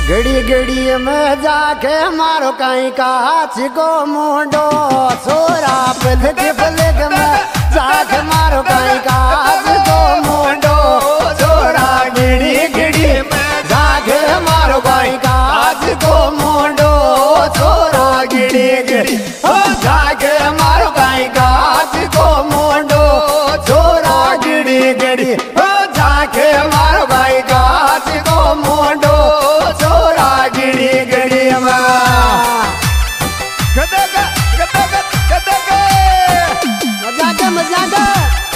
घड़ी घड़ी में जाके मारो कहीं काच को मुंडो सोरा पलक पलक में जाके मारो कहीं काच को मुंडो सोरा घड़ी घड़ी में जाके मारो कहीं काच को मुंडो सोरा घड़ी घड़ी जाके मारो कहीं काच को मुंडो सोरा घड़ी घड़ी जाके मारो कहीं काच को मुंडो घड़ी घड़ी मजा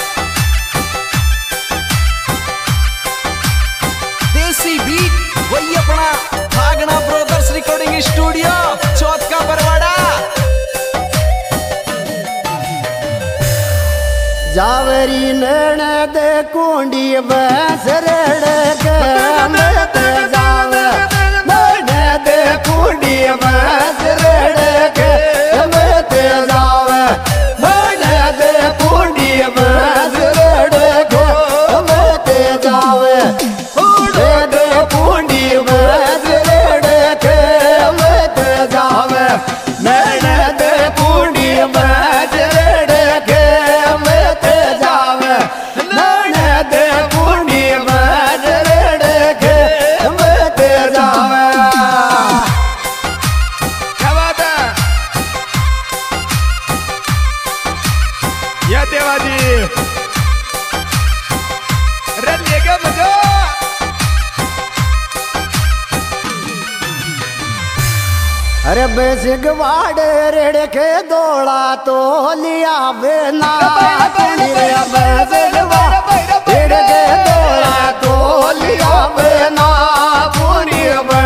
देसी बीट वही अपना भागना ब्रोदर्स रिकॉर्डिंग स्टूडियो चौथ का बरवाड़ा। जावरी नैन दे कुंडी बस रड़क जावे दे कुंडी बस रड़क जावे दे कुंडी बस रड़क जावे दे कुंडी बस रड़क जावे नैन दे कुंडी बस रड़क जावे नैन दे कुंडी बस रड़क जावे। या देवाजी रंगेगा मजा। अरे बेसिगवाड़ रेड़ के दौड़ा तो लिया बेना रेड़ के दौड़ा तो लिया बेना पूरी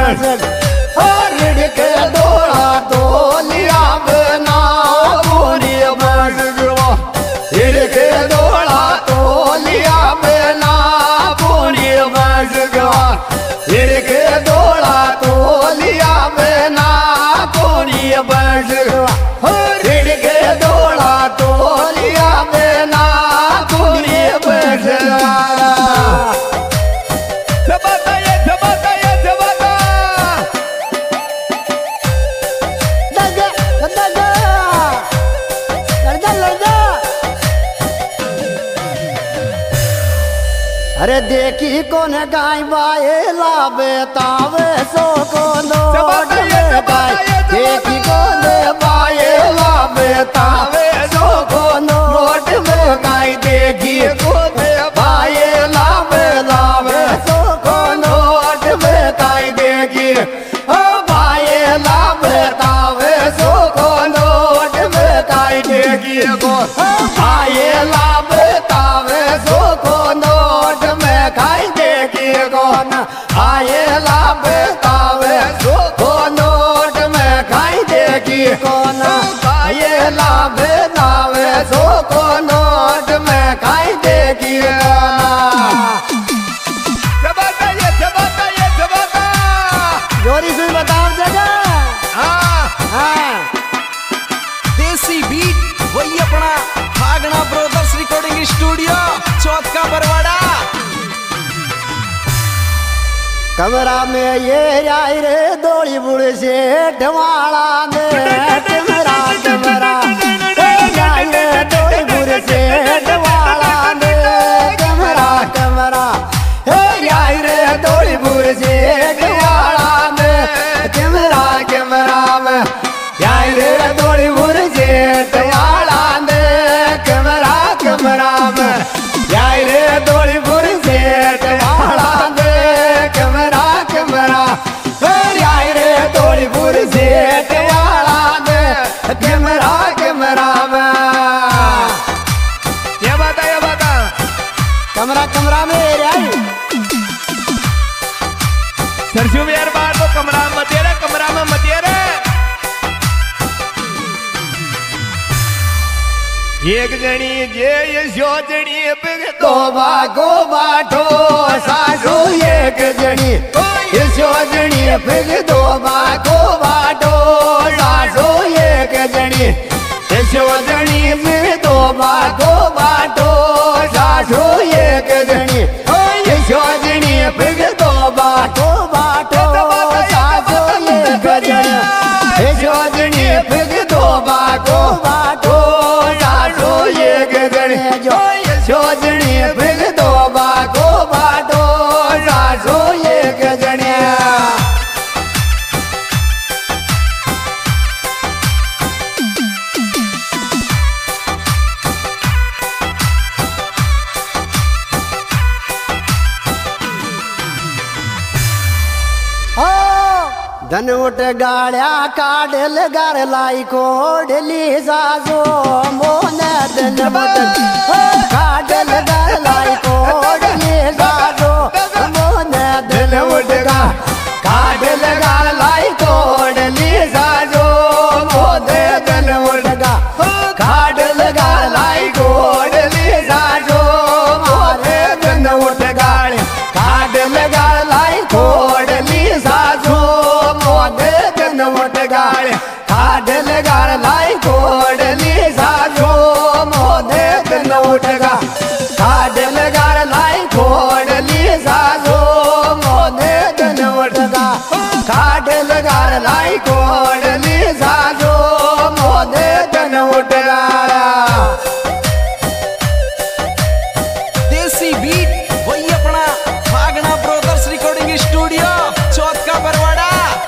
रेड़ के दौड़ा तो लिया बेना पूरी रेड़ के दौड़ा तो लिया बेना पूरी रेड़ के दौड़ा तो लिया बेना बस रेड़ के दौड़ा तो लिया बेना पूरी बस धमाका ये धमाका ये धमाका लगा लगा लड़जा लड़जा। अरे देखी कौन गाय बाए लावे तावे सो को नोट में गाय देखी कौन बाए लावे तावे सो को नोट में गाय देखी कौन बाए लावे लावे सो को नोट में गाय देखी ओ बाए लावे तावे सो को नोट में गाय देखी को बाए लावे तावे सो को नोट में गाय देखी कौन आए लावे तावे सो को नोट में गाय देखी कौन आए लावे तावे सो को नोट में गाय देखी कौन। धमाका ये धमाका ये धमाका। जोरी से बताओ जगह हाँ देसी बीट वही अपना भागना ब्रोदर्स रिकॉर्डिंग स्टूडियो चौथ का बरवाड़ा। कमरा में ये आई रे दौड़ी बुढ़ से ढवाला ने कमरा कमरा आई रे दौड़ी बुढ़ से ढवाला ने कमरा कमरा आई रे दौड़ी बुढ़ से ढवाला ने कमरा कमरा में आई रे दौड़ी बुढ़ से ढवाला ने कमरा कमरा में आई रे दौड़ी बुढ़ से ढवाला ने कमरा कमरा आई रे दौड़ी बुढ़ से ढवाला ने कमरा कमरा में ये बता कमरा कमरा में आई सरसों में यार बात तो कमरा मत रे कमरा में मत रे। एक जनी जे यशो जनी तो बागो बाठो सासू एक जनी यशो जनी फिर दो बागो बाठो सासू एक जनी यशो जनी फिर दो बागो बाठो सासू एक जनी यशो जनी फिर दो बागो बाठो बाको बाटो सासो एक जने जो जोजनी फिर दो बाको बाटो सासो एक जने धन उठ गाड़िया काढल गार लाई कोडली सासो मोन धन उठ काढल गार लाई कोडली सासो मोन धन उठ काढल गार लाई कोडली सासो मोन धन उठ काढल गार लाई कोडली सासो मोरे धन उठ गाड़ काढल गार लाई कोडली सासो गाड़ काढल गार लाई कोडली सासो मोदे तन उठगा काढल गार लाई कोडली सासो मोदे तन उठगा काढल गार लाई कोडली सासो मोदे तन उठगा देसी बीट वही अपना भागना ब्रोदर्स रिकॉर्डिंग स्टूडियो चौथ का बरवाड़ा।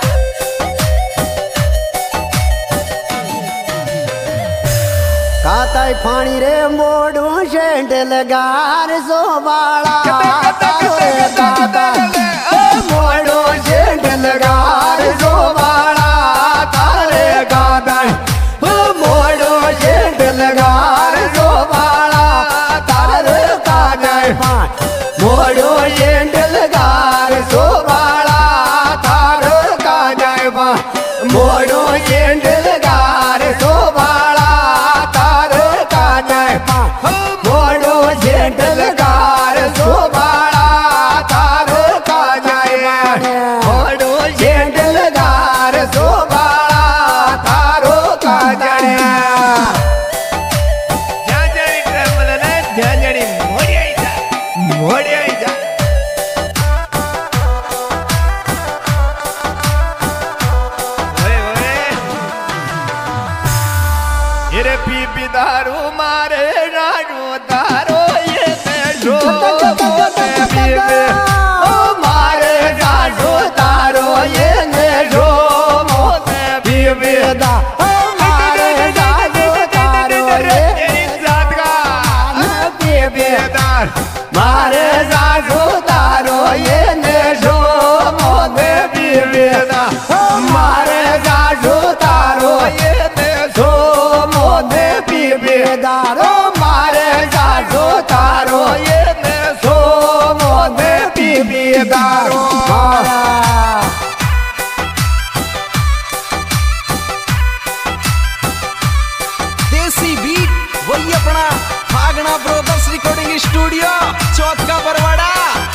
काताई फाणी रे मोड़ू शेंड लगार सो बाड़ा मोड़ू शेंड लगार सो बाड़ा तारे काताई मोड़ू शेंड लगार सो बाड़ा तारे काताई मोड़ू शेंड लगार सो बाड़ा तारे काताई मोड़ू शेंड लगार सो मोड़ो जेंटल गार सोबाड़ा तार का जाए मोड़ो जेंटल गार सोबाड़ा तारो का जाए जाजणी ट्रमलना जाजणी मोड़ी आई जा ओए ओए ये पीपी दारू मारे राजू दारो ये जो मारे जाजो तारो ये जो मोते बीबेदा मारे जाजो तारो ये बीबेदार मारे जाजो तारो ये जो मोते बीबेदा मारे जाजो तारो ये जो मोते बीबेदारो मारे जाजो तारो ये सो मोदे बीबेदारो मारा देसी बीट वही अपना भागना ब्रोदर्स रिकॉर्डिंग स्टूडियो चौथ का बरवाड़ा।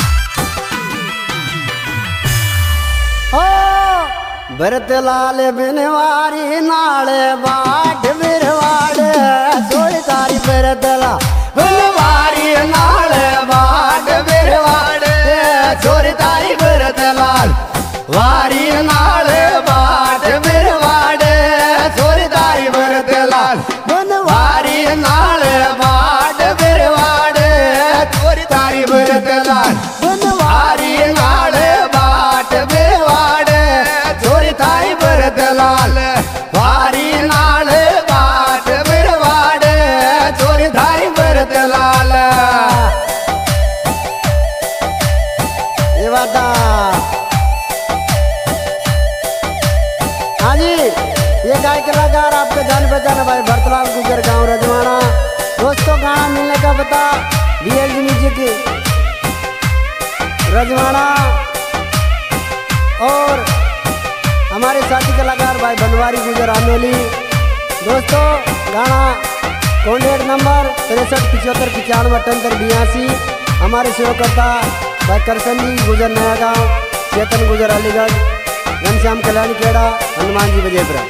भरत लाल बिनवारी नाले बाट बिरवाड़ सोई तारी भरत लाल बिनवारी नाले बाट बिरवाड़ सोई तारी भरत लाल वारी नाले बाट बिरवाड़ सोई तारी भरत लाल बिनवारी नाले बाट बिरवाड़ सोई तारी भरत लाल बिनवारी नाले बाट बिरवाड़ ताई भरत लाल वारी नाल बाट बिरवाड़ चोरी थाई भरत लाल ये बाता हाँ जी ये गाय कलाकार आपके जान पहचान भाई भरतलाल गुजर गांव रजवाड़ा। दोस्तों गाना मिलने का पता VLG म्यूजिक रजवाड़ा और हमारे साथी कलाकार भाई बनवारी गुजर आमेली। दोस्तों गाना कॉन्टेक्ट नंबर 6375955882। हमारे सेवकर्ता भाई करसन जी गुजर नया गांव, चेतन गुजर अलीगढ़, घनश्याम कल्याणी खेड़ा, हनुमान जी विजयपुरा।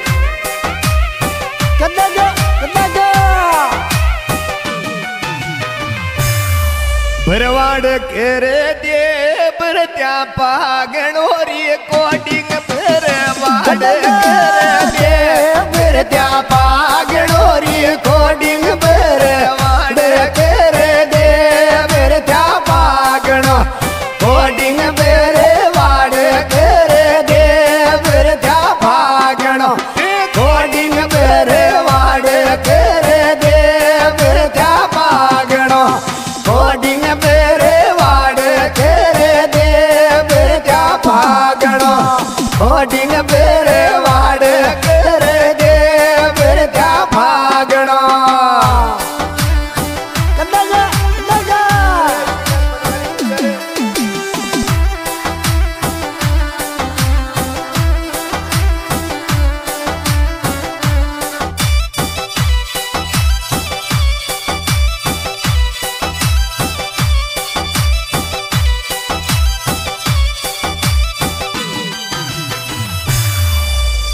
भरवाड़ केरे दे भरत्या पागणोरी कोडिंग भरवाड़ केरे दे बेर त्या पागणो री कोडिंग बेर वाड़ करे दे बेर त्या पागणो कोडिंग बेर वाड़ करे दे बेर त्या पागणो कोडिंग बेर वाड़ करे दे बेर त्या पागणो कोडिंग बेर वाड़ करे दे बेर त्या पागणो कोडिंग बेर